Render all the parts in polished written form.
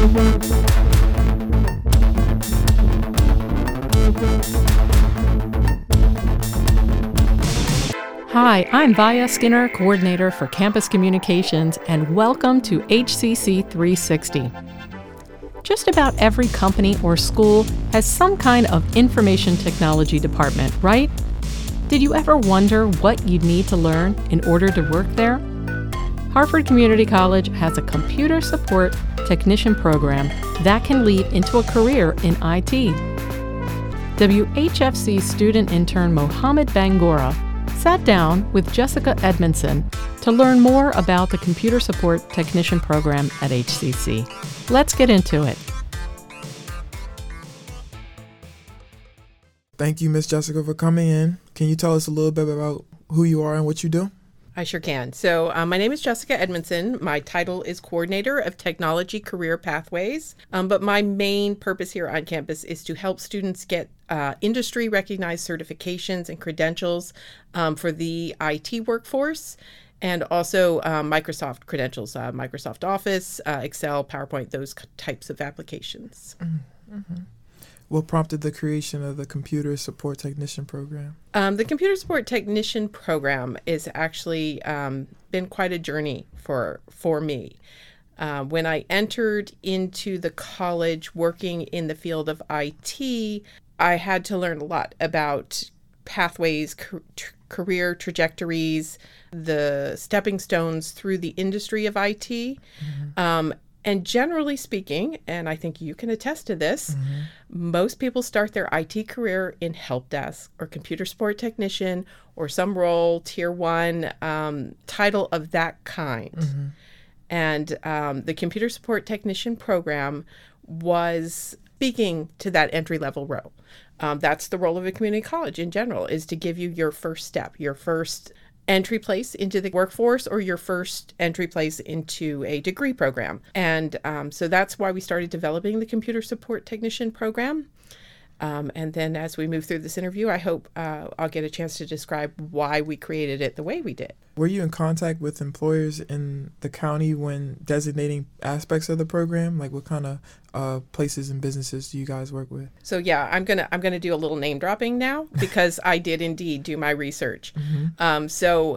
Hi, I'm Vaya Skinner, Coordinator for Campus Communications, and welcome to HCC 360. Just about every company or school has some kind of information technology department, right? Did you ever wonder what you'd need to learn in order to work there? Harford Community College has a computer support technician program that can lead into a career in IT. WHFC student intern Mohammed Bangora sat down with Jessica Edmondson to learn more about the computer support technician program at HCC. Let's get into it. Thank you, Miss Jessica, for coming in. Can you tell us a little bit about who you are and what you do? I sure can. So my name is Jessica Edmondson. My title is Coordinator of Technology Career Pathways. But my main purpose here on campus is to help students get industry-recognized certifications and credentials for the IT workforce, and also Microsoft credentials, Microsoft Office, Excel, PowerPoint, those types of applications. Mm-hmm. What prompted the creation of the Computer Support Technician program? The Computer Support Technician program is actually been quite a journey for me. When I entered into the college working in the field of IT, I had to learn a lot about pathways, career trajectories, the stepping stones through the industry of IT. Mm-hmm. And generally speaking, and I think you can attest to this, most people start their IT career in help desk or computer support technician or some role, tier one, title of that kind. Mm-hmm. And the computer support technician program was speaking to that entry-level role. That's the role of a community college in general, is to give you your first step, your first entry place into the workforce, or your first entry place into a degree program. And so that's why we started developing the Computer Support Technician program. And then as we move through this interview, I hope I'll get a chance to describe why we created it the way we did. Were you in contact with employers in the county when designating aspects of the program? Like what kind of places and businesses do you guys work with? So yeah, I'm gonna do a little name dropping now because I did indeed do my research. Mm-hmm.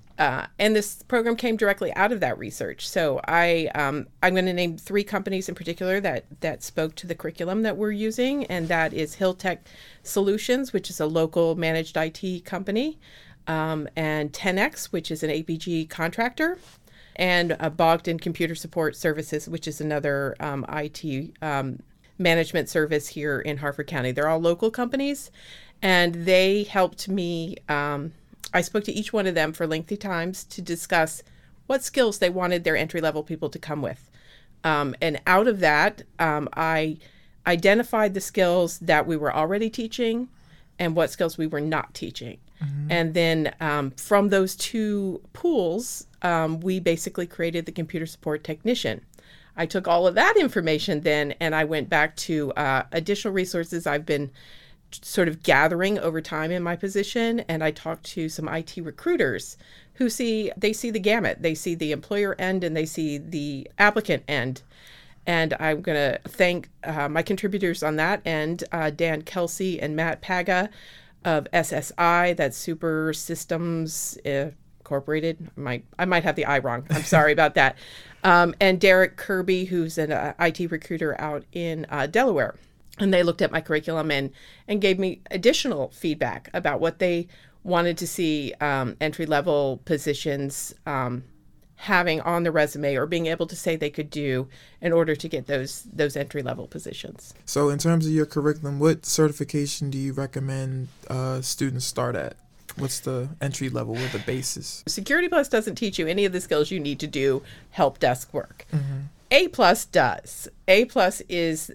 And this program came directly out of that research. So I'm going to name three companies in particular that spoke to the curriculum that we're using, and that is Hilltech Solutions, which is a local managed IT company, and 10X, which is an APG contractor, and Bogdan Computer Support Services, which is another IT management service here in Harford County. They're all local companies, and they helped me. I spoke to each one of them for lengthy times to discuss what skills they wanted their entry-level people to come with. And out of that, I identified the skills that we were already teaching and what skills we were not teaching. Mm-hmm. And then from those two pools, we basically created the Computer Support Technician. I took all of that information then, and I went back to additional resources I've been sort of gathering over time in my position, and I talked to some IT recruiters who see the gamut. They see the employer end and they see the applicant end. And I'm going to thank my contributors on that end, Dan Kelsey and Matt Paga of SSI, that's Super Systems Incorporated. I might have the I wrong. I'm sorry about that. And Derek Kirby, who's an IT recruiter out in Delaware. And they looked at my curriculum and gave me additional feedback about what they wanted to see entry-level positions having on the resume or being able to say they could do in order to get those entry-level positions. So in terms of your curriculum, what certification do you recommend students start at? What's the entry level or the basis? Security Plus doesn't teach you any of the skills you need to do help desk work. Mm-hmm. A+ does. A+ is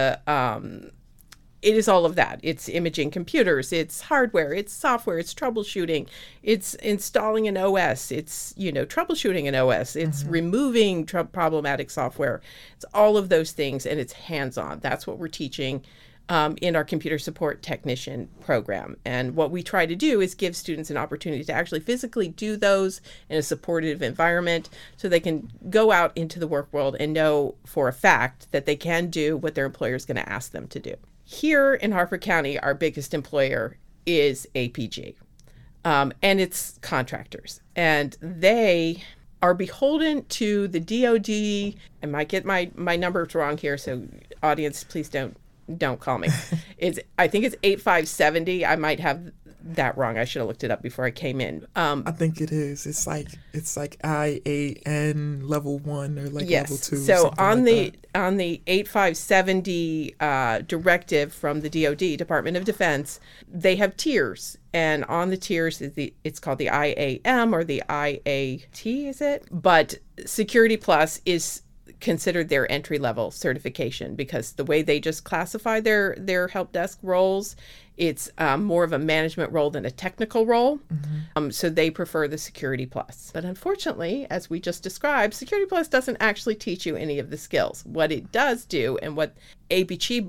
it is all of that. It's imaging computers, it's hardware, it's software, it's troubleshooting, it's installing an OS, it's, troubleshooting an OS, it's removing problematic software. It's all of those things, and it's hands-on. That's what we're teaching in our computer support technician program. And what we try to do is give students an opportunity to actually physically do those in a supportive environment so they can go out into the work world and know for a fact that they can do what their employer is going to ask them to do. Here in Harford County, our biggest employer is APG, and it's contractors. And they are beholden to the DOD. I might get my numbers wrong here, so audience, please don't call me. I think it's 8570. I might have that wrong. I should have looked it up before I came in. I think it is. It's like IAN level 1 or like yes. level 2. So on like the 8570 directive from the DOD, Department of Defense, they have tiers, and on the tiers it's called the IAM or the IAT, is it? But Security Plus is considered their entry-level certification because the way they just classify their help desk roles, it's more of a management role than a technical role. So they prefer the Security Plus. But unfortunately, as we just described, Security Plus doesn't actually teach you any of the skills. What it does do, and what APG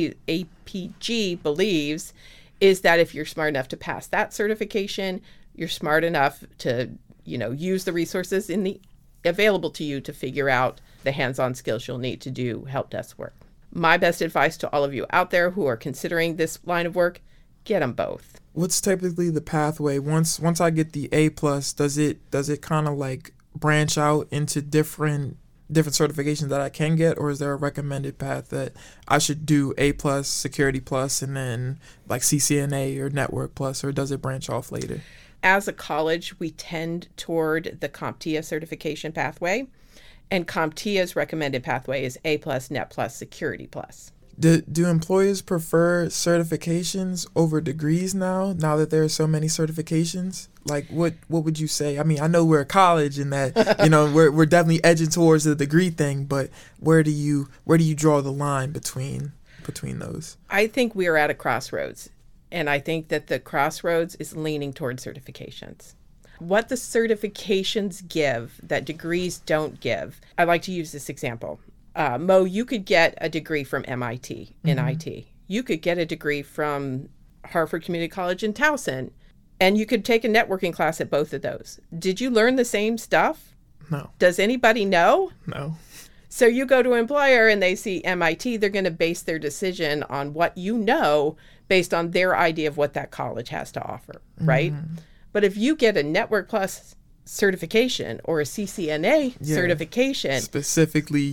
believes, is that if you're smart enough to pass that certification, you're smart enough to, use the resources available to you to figure out the hands-on skills you'll need to do help desk work. My best advice to all of you out there who are considering this line of work, get them both. What's typically the pathway? Once I get the A+, does it kind of like branch out into different certifications that I can get, or is there a recommended path that I should do A+, Security Plus, and then like CCNA or Network Plus, or does it branch off later? As a college, we tend toward the CompTIA certification pathway. And CompTIA's recommended pathway is A+, Net+, Security Plus. Do employers prefer certifications over degrees now that there are so many certifications? Like, what would you say? I mean, I know we're a college and that, we're definitely edging towards the degree thing, but where do you draw the line between those? I think we are at a crossroads, and I think that the crossroads is leaning towards certifications. What the certifications give that degrees don't give. I like to use this example. Mo, you could get a degree from MIT in IT. You could get a degree from Harford Community College in Towson, and you could take a networking class at both of those. Did you learn the same stuff? No. Does anybody know? No. So you go to an employer and they see MIT, they're going to base their decision on what you know based on their idea of what that college has to offer, right? But if you get a Network Plus certification or a CCNA certification, specifically,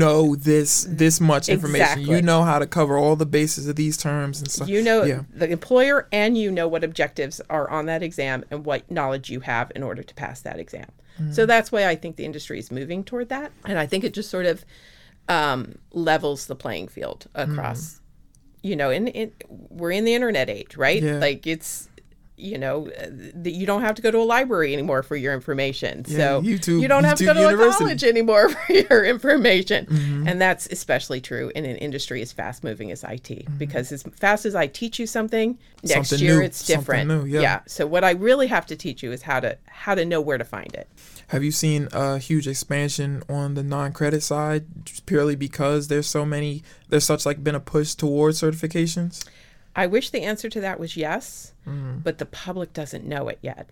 this much information. Exactly. You know how to cover all the bases of these terms and stuff. The employer, and what objectives are on that exam and what knowledge you have in order to pass that exam. So that's why I think the industry is moving toward that. And I think it just sort of levels the playing field across, and we're in the internet age, right? Yeah. Like it's, you don't have to go to a library anymore for your information. So you don't have to go to a college anymore for your information. And that's especially true in an industry as fast moving as IT, because as fast as I teach you something, next year it's different. New, So what I really have to teach you is how to know where to find it. Have you seen a huge expansion on the non-credit side purely because there's such been a push towards certifications? I wish the answer to that was yes, but the public doesn't know it yet.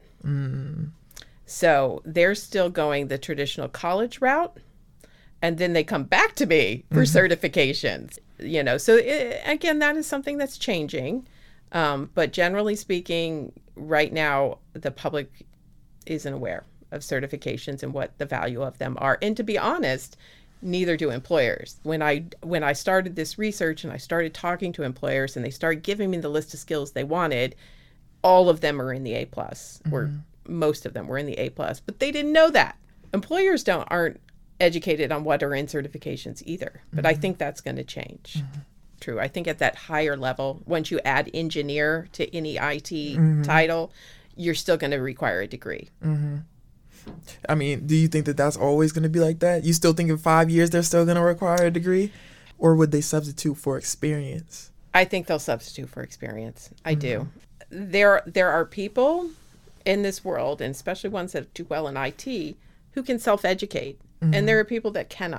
So they're still going the traditional college route, and then they come back to me for certifications. So again, that is something that's changing. But generally speaking, right now, the public isn't aware of certifications and what the value of them are. And to be honest, neither do employers. When I started this research and I started talking to employers and they started giving me the list of skills they wanted, all of them are in the A+, or most of them were in the A+, but they didn't know that. Employers aren't educated on what are in certifications either, but I think that's going to change. True. I think at that higher level, once you add engineer to any IT title, you're still going to require a degree. I mean, do you think that that's always going to be like that? You still think in 5 years they're still going to require a degree? Or would they substitute for experience? I think they'll substitute for experience. I do. There are people in this world, and especially ones that do well in IT, who can self-educate. And there are people that cannot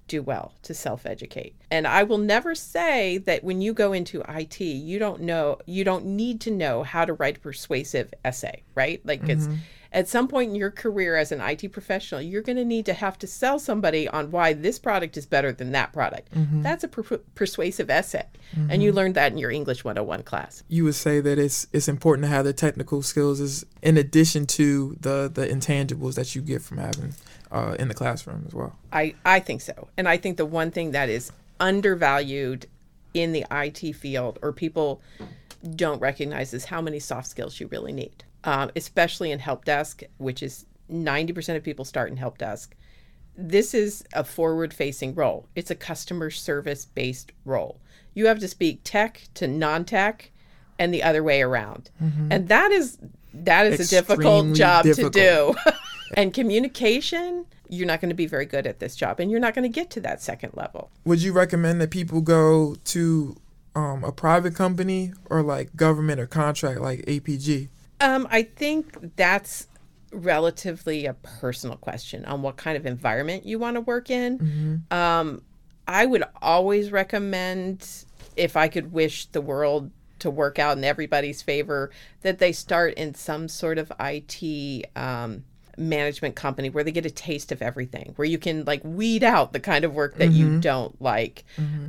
do well to self-educate. And I will never say that when you go into IT, you don't need to know how to write a persuasive essay, right? Like it's at some point in your career as an IT professional, you're going to have to sell somebody on why this product is better than that product. That's a persuasive essay. And you learned that in your English 101 class. You would say that it's important to have the technical skills is in addition to the intangibles that you get from having in the classroom as well. I think so. And I think the one thing that is undervalued in the IT field, or people don't recognize, is how many soft skills you really need. Especially in help desk, which is 90% of people start in help desk. This is a forward-facing role. It's a customer service-based role. You have to speak tech to non-tech and the other way around. And that is a difficult job to do. And communication, you're not going to be very good at this job, and you're not going to get to that second level. Would you recommend that people go to a private company or like government or contract like APG? I think that's relatively a personal question on what kind of environment you want to work in. I would always recommend, if I could wish the world to work out in everybody's favor, that they start in some sort of IT management company where they get a taste of everything, where you can like weed out the kind of work that you don't like.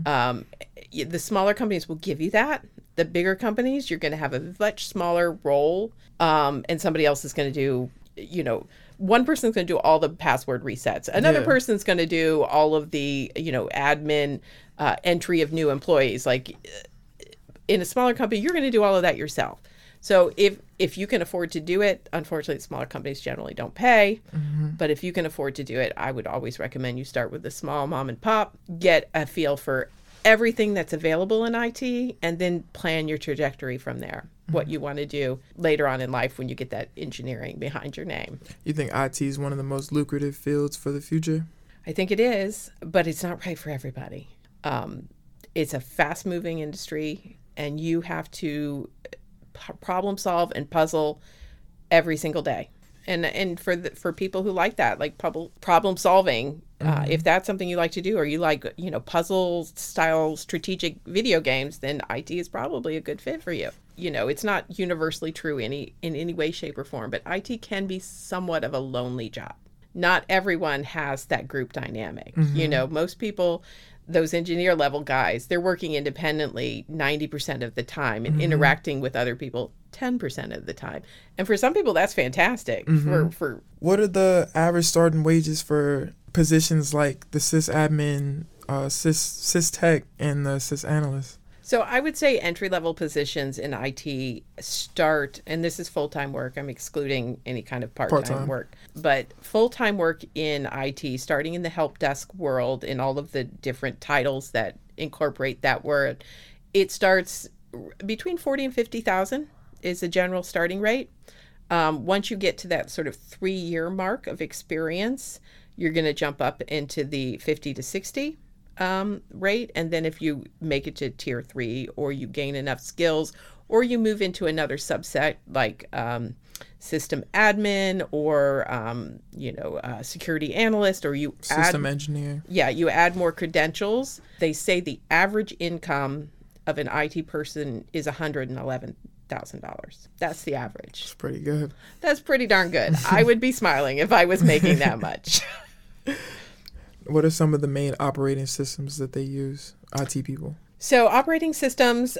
The smaller companies will give you that. The bigger companies, you're going to have a much smaller role, and somebody else is going to do, one person's going to do all the password resets. Another person's going to do all of the, admin entry of new employees. Like in a smaller company, you're going to do all of that yourself. So if you can afford to do it, unfortunately, smaller companies generally don't pay. But if you can afford to do it, I would always recommend you start with a small mom and pop, get a feel for everything that's available in IT, and then plan your trajectory from there, what you want to do later on in life when you get that engineering behind your name. You think IT is one of the most lucrative fields for the future? I think it is, but it's not right for everybody. It's a fast-moving industry, and you have to problem solve and puzzle every single day. And for people who like that, like problem solving, if that's something you like to do, or you like, puzzle style strategic video games, then IT is probably a good fit for you. It's not universally true in any way, shape, or form, but IT can be somewhat of a lonely job. Not everyone has that group dynamic. Most people, those engineer level guys, they're working independently 90% of the time and interacting with other people 10% of the time. And for some people, that's fantastic. For What are the average starting wages for positions like the sysadmin, sys-tech, and the sysanalyst? So I would say entry-level positions in IT start, and this is full-time work. I'm excluding any kind of part-time work. But full-time work in IT, starting in the help desk world, in all of the different titles that incorporate that word, it starts between 40 and 50,000 is the general starting rate. Once you get to that sort of 3-year mark of experience, you're going to jump up into the 50 to 60 rate. And then if you make it to tier 3, or you gain enough skills, or you move into another subset like system admin, or security analyst, or you system engineer. Yeah, you add more credentials. They say the average income of an IT person is $111,000. That's the average. It's pretty good. That's pretty darn good. I would be smiling if I was making that much. What are some of the main operating systems that they use, IT people? So operating systems,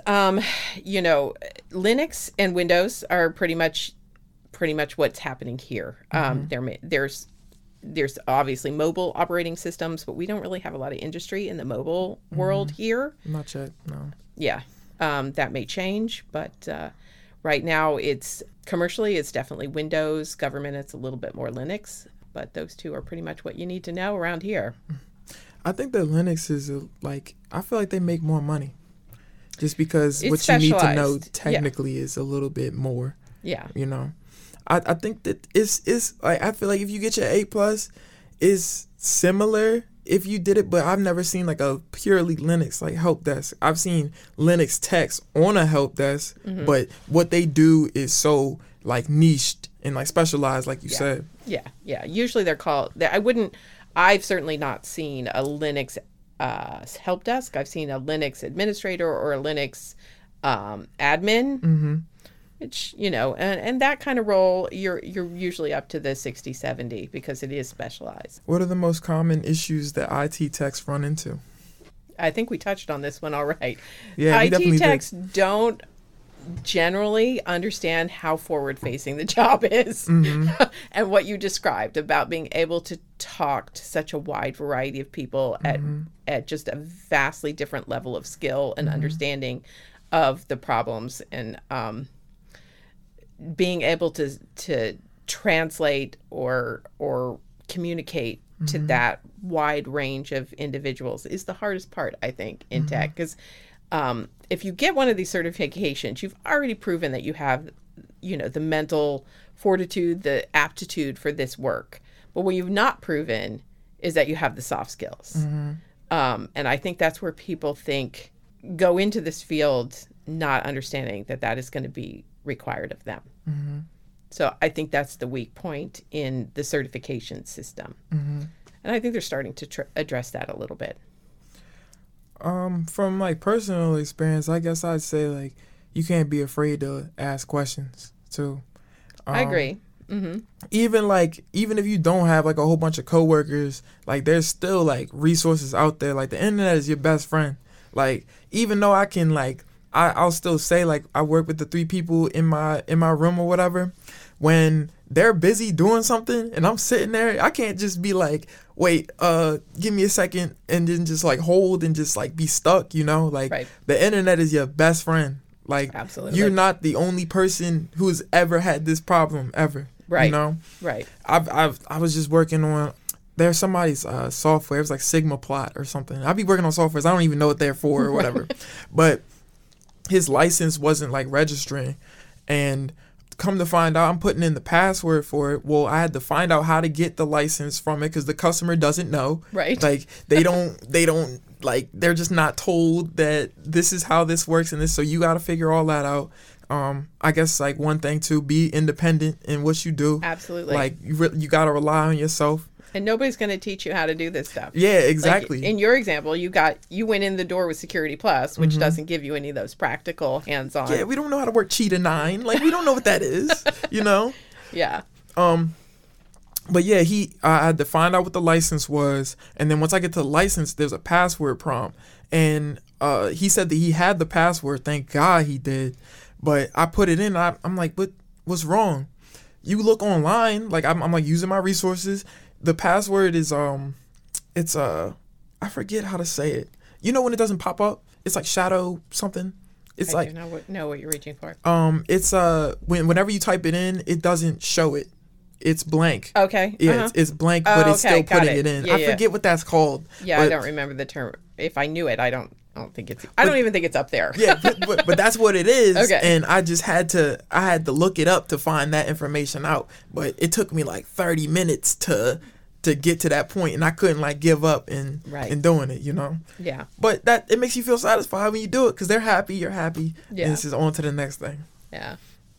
Linux and Windows are pretty much what's happening here. There's obviously mobile operating systems, but we don't really have a lot of industry in the mobile world here. Not yet, no. Yeah, that may change, but right now it's definitely Windows. Government, it's a little bit more Linux, but those two are pretty much what you need to know around here. I think that Linux is I feel like they make more money just because it's what specialized. You need to know technically is a little bit more. Yeah. I think that it's like, I feel like if you get your A+, it's similar if you did it, but I've never seen like a purely Linux like help desk. I've seen Linux techs on a help desk, but what they do is so like niched and like specialized, like you said. Yeah. Usually they're called. I I've certainly not seen a Linux help desk. I've seen a Linux administrator or a Linux admin. Which, and that kind of role, you're usually up to the 60, 70 because it is specialized. What are the most common issues that IT techs run into? I think we touched on this one all right. Yeah, we definitely IT techs don't generally understand how forward-facing the job is. And what you described about being able to talk to such a wide variety of people at just a vastly different level of skill and understanding of the problems, and being able to translate or communicate to that wide range of individuals is the hardest part, I think, in tech. Because if you get one of these certifications, you've already proven that you have, the mental fortitude, the aptitude for this work. But what you've not proven is that you have the soft skills. And I think that's where people go into this field not understanding that is going to be required of them. So I think that's the weak point in the certification system. And I think they're starting to address that a little bit. From like personal experience, I guess I'd say like you can't be afraid to ask questions too. I agree. Even if you don't have like a whole bunch of coworkers, like there's still like resources out there. Like the internet is your best friend. Like even though I can like I'll still say like I work with the 3 people in my room or whatever. When they're busy doing something and I'm sitting there, I can't just be like, wait, give me a second, and then just like hold and just like be stuck, like Right. The internet is your best friend. Like Absolutely. You're not the only person who's ever had this problem ever. Right. Right. I was just working on, there's somebody's software. It was like Sigma Plot or something. I'll be working on softwares. I don't even know what they're for or whatever. But his license wasn't like registering, and come to find out, I'm putting in the password for it. Well, I had to find out how to get the license from it because the customer doesn't know. Right. Like they don't like, they're just not told that this is how this works and this. So you got to figure all that out. I guess like one thing to be independent in what you do. Absolutely. Like you got to rely on yourself. And nobody's going to teach you how to do this stuff. Yeah, exactly. Like in your example, you went in the door with Security Plus, which doesn't give you any of those practical hands-on. Yeah, we don't know how to work Cheetah 9. Like we don't know what that is, Yeah. But yeah, I had to find out what the license was, and then once I get to the license, there's a password prompt, and he said that he had the password. Thank God he did, but I put it in. I'm like, what's wrong? You look online, like I'm like using my resources. The password is it's I forget how to say it. When it doesn't pop up, it's like shadow something. It's I like do know what you're reaching for. it's whenever you type it in, it doesn't show it. It's blank. Okay. Yeah, it's blank, but it's still putting it in. Yeah, I forget what that's called. Yeah, I don't remember the term. If I knew it, I don't think it's. I don't even think it's up there. Yeah, but that's what it is. Okay. And I just had to look it up to find that information out. But it took me like 30 minutes to get to that point, and I couldn't like give up in doing it, Yeah. But it makes you feel satisfied when you do it because they're happy, you're happy. Yeah. And this is on to the next thing. Yeah.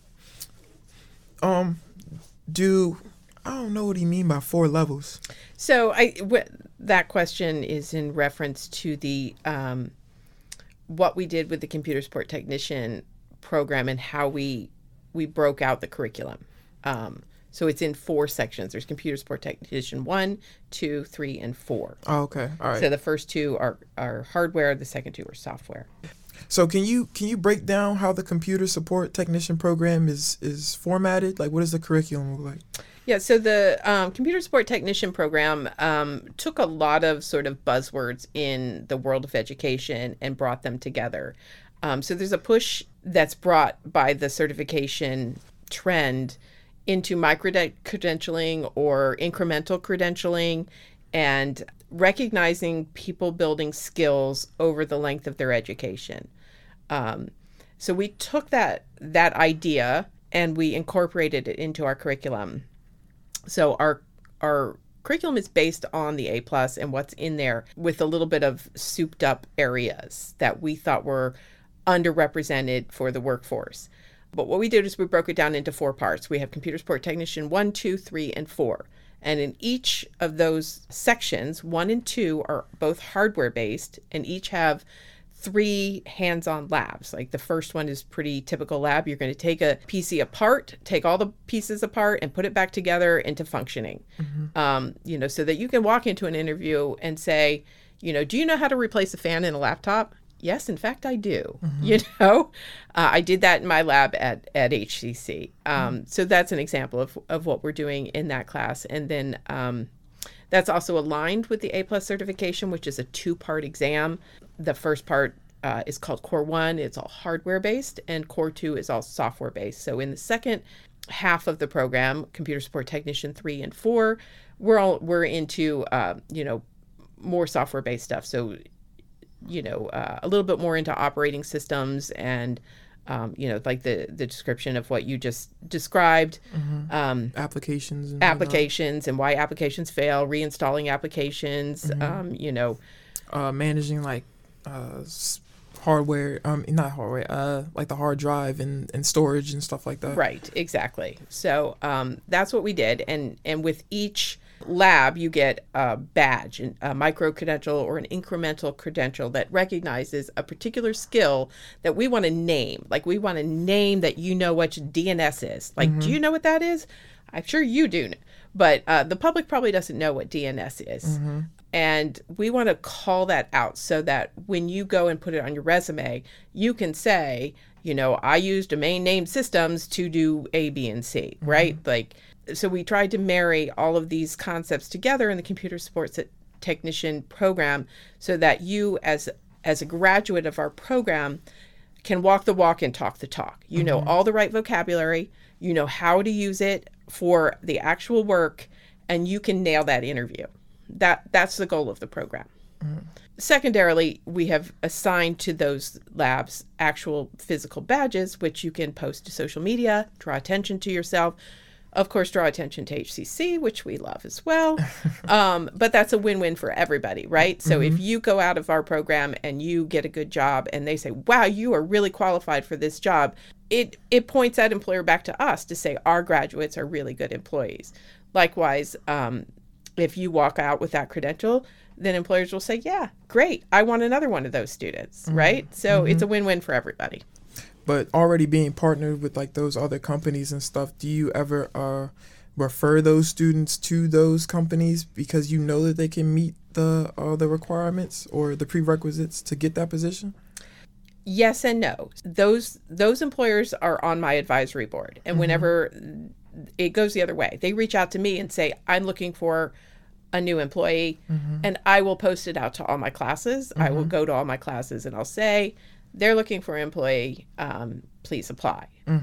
I don't know what he mean by 4 levels. So that question is in reference to the what we did with the computer support technician program and how we broke out the curriculum. So it's in 4 sections. There's computer support technician 1, 2, 3, and 4. Oh, okay. All right. So the first 2 are hardware. The second 2 are software. So can you break down how the computer support technician program is formatted? Like, what does the curriculum look like? Yeah, so the computer support technician program took a lot of sort of buzzwords in the world of education and brought them together. So there's a push that's brought by the certification trend into micro-credentialing or incremental credentialing and recognizing people building skills over the length of their education. So we took that idea and we incorporated it into our curriculum. So our curriculum is based on the A+ and what's in there, with a little bit of souped up areas that we thought were underrepresented for the workforce. But what we did is we broke it down into 4 parts. We have computer support technician 1, 2, 3, and 4. And in each of those sections, 1 and 2 are both hardware based and each have 3 hands-on labs. Like the first one is pretty typical lab. You're going to take a PC apart, take all the pieces apart and put it back together into functioning. So that you can walk into an interview and say, do you know how to replace a fan in a laptop? Yes, in fact, I do. I did that in my lab at HCC. So that's an example of what we're doing in that class. And then that's also aligned with the A+ certification, which is a 2-part exam. The first part is called Core 1. It's all hardware-based, and Core 2 is all software-based. So in the second half of the program, Computer Support Technician 3 and 4, we're into, more software-based stuff. So, a little bit more into operating systems and, like the description of what you just described. Applications and why applications fail, reinstalling applications, managing like hardware, not hardware, like the hard drive and storage and stuff like that. Right, exactly. So that's what we did. And with each lab, you get a badge, a micro credential or an incremental credential that recognizes a particular skill that we want to name. Like we want to name that what DNS is. Like, do you know what that is? I'm sure you do. But the public probably doesn't know what DNS is. And we want to call that out so that when you go and put it on your resume, you can say, I use domain name systems to do A, B, and C, right? So we tried to marry all of these concepts together in the Computer Support Technician program so that you, as a graduate of our program, can walk the walk and talk the talk. You know all the right vocabulary, you know how to use it for the actual work, and you can nail that interview. That's the goal of the program. Secondarily, we have assigned to those labs actual physical badges, which you can post to social media, draw attention to yourself. Of course, draw attention to HCC, which we love as well. But that's a win-win for everybody, right? So if you go out of our program and you get a good job and they say, wow, you are really qualified for this job, it points that employer back to us to say our graduates are really good employees. Likewise, if you walk out with that credential, then employers will say, yeah, great, I want another one of those students, right? So it's a win-win for everybody. But already being partnered with like those other companies and stuff, do you ever refer those students to those companies because you know that they can meet the requirements or the prerequisites to get that position? Yes and no. Those employers are on my advisory board, and whenever it goes the other way, they reach out to me and say, I'm looking for a new employee, and I will post it out to all my classes. I will go to all my classes and I'll say, they're looking for an employee, please apply.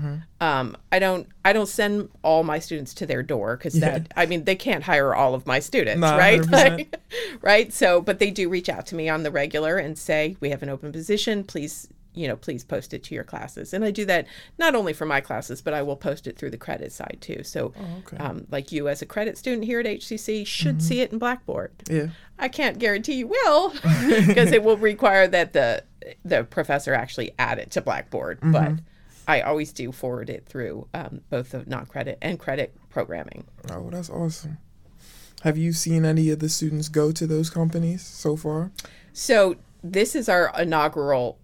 I don't send all my students to their door because they can't hire all of my students, right? Right. So, but they do reach out to me on the regular and say, we have an open position, please post it to your classes. And I do that not only for my classes, but I will post it through the credit side too. So like you as a credit student here at HCC should see it in Blackboard. Yeah. I can't guarantee you will because it will require that the professor actually add it to Blackboard. But I always do forward it through both the non-credit and credit programming. Oh, that's awesome. Have you seen any of the students go to those companies so far? So this is our inaugural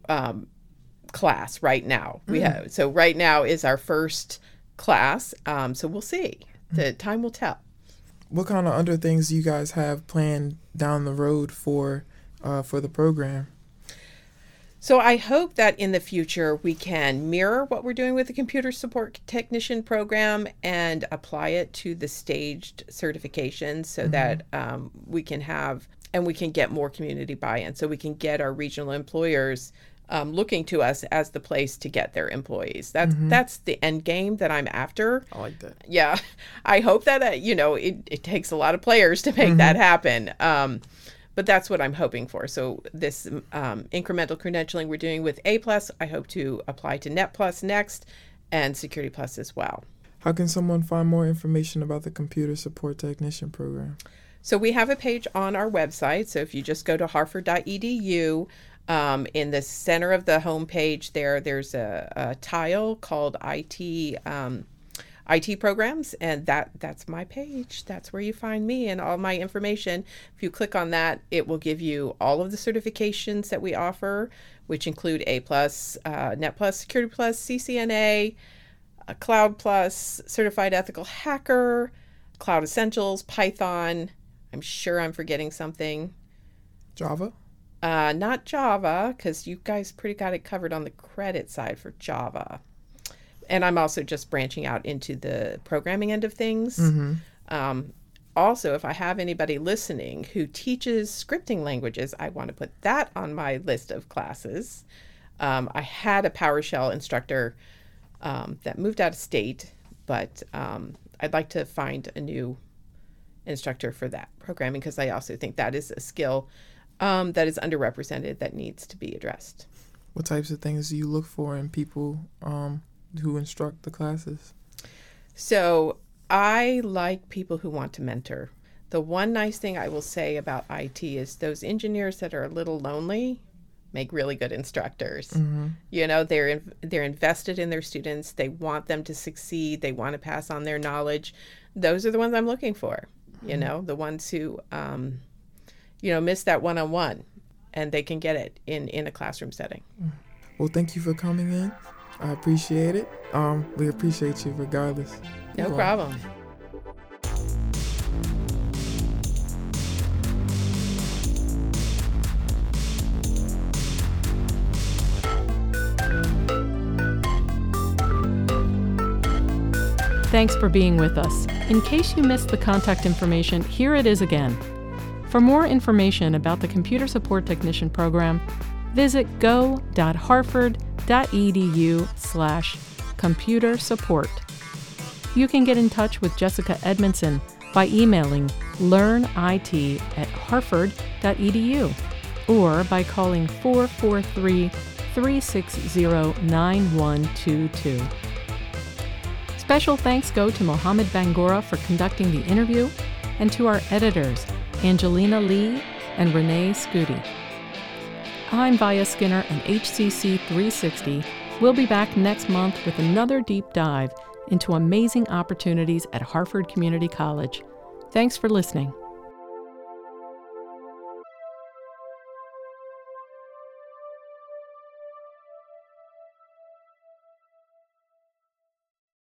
class right now. So right now is our first class. So we'll see. The time will tell. What kind of other things do you guys have planned down the road for the program? So I hope that in the future we can mirror what we're doing with the Computer Support Technician program and apply it to the staged certifications so that we can have and we can get more community buy-in. So we can get our regional employers looking to us as the place to get their employees. That's the end game that I'm after. I like that. Yeah. I hope that, it takes a lot of players to make that happen. But that's what I'm hoping for. So this incremental credentialing we're doing with A+, I hope to apply to Net Plus next and Security Plus as well. How can someone find more information about the Computer Support Technician program? So we have a page on our website. So if you just go to harford.edu, in the center of the homepage there's a tile called IT IT programs, and that's my page. That's where you find me and all my information. If you click on that, it will give you all of the certifications that we offer, which include A+, Net Plus, Security Plus, CCNA, Cloud Plus, Certified Ethical Hacker, Cloud Essentials, Python. I'm sure I'm forgetting something. Java? Not Java, because you guys pretty got it covered on the credit side for Java. And I'm also just branching out into the programming end of things. Also, if I have anybody listening who teaches scripting languages, I want to put that on my list of classes. I had a PowerShell instructor that moved out of state, but I'd like to find a new instructor for that programming, because I also think that is a skill that is underrepresented that needs to be addressed. What types of things do you look for in people who instruct the classes? So I like people who want to mentor. The one nice thing I will say about IT is those engineers that are a little lonely make really good instructors. You know, they're invested in their students. They want them to succeed. They want to pass on their knowledge. Those are the ones I'm looking for. You know, the ones who, miss that one-on-one, and they can get it in a classroom setting. Well, thank you for coming in. I appreciate it. We appreciate you regardless. No problem. Thanks for being with us. In case you missed the contact information, here it is again. For more information about the Computer Support Technician program, visit go.harvard.edu/computer support. You can get in touch with Jessica Edmondson by emailing learnit@harvard.edu or by calling 443-360-9122. Special thanks go to Mohammed Bangora for conducting the interview, and to our editors, Angelina Lee and Renee Scuti. I'm Via Skinner, and HCC 360 will be back next month with another deep dive into amazing opportunities at Harford Community College. Thanks for listening.